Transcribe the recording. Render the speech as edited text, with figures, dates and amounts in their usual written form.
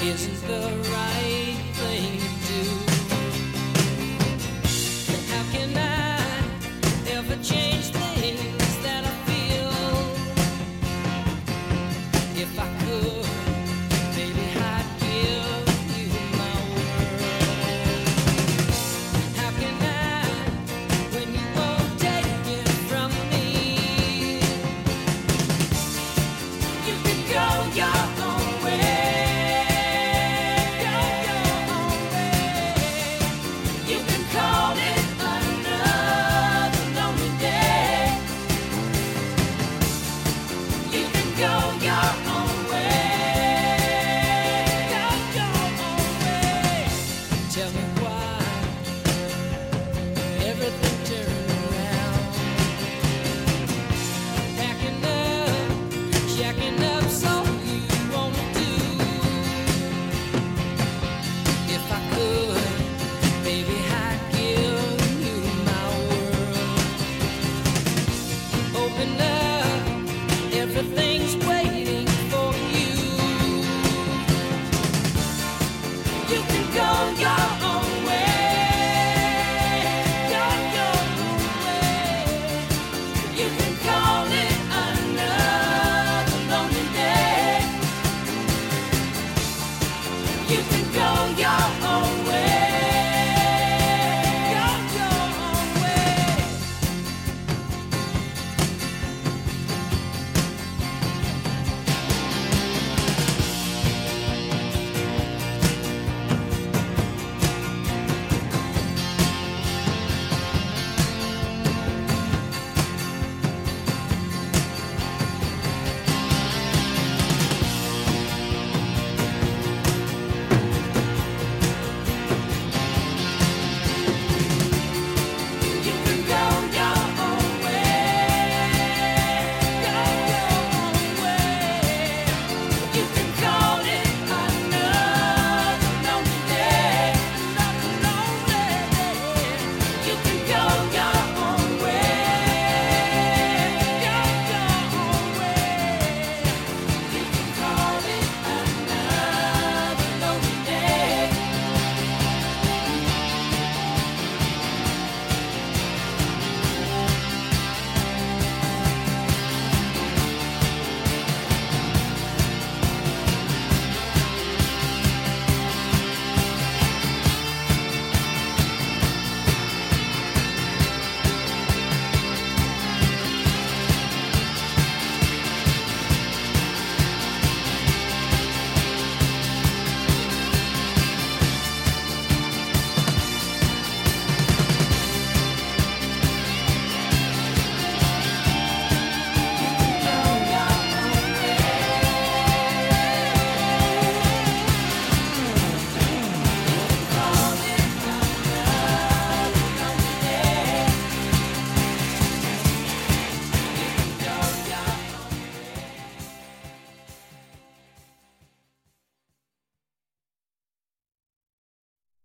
isn't the right thing to do. And how can I ever change things that I feel? If I could, baby, I'd give you my world. How can I, when you won't take it from me? You can go your own way. Go your own way. You can call it another lonely day. You can go your own way. Go your own way. Tell me why everything turned around. Packing up, checking up, so you wanna do. If I could, baby, I'd give you my world. Open up, everything's waiting for you. You can go your own way. Go your own way. You can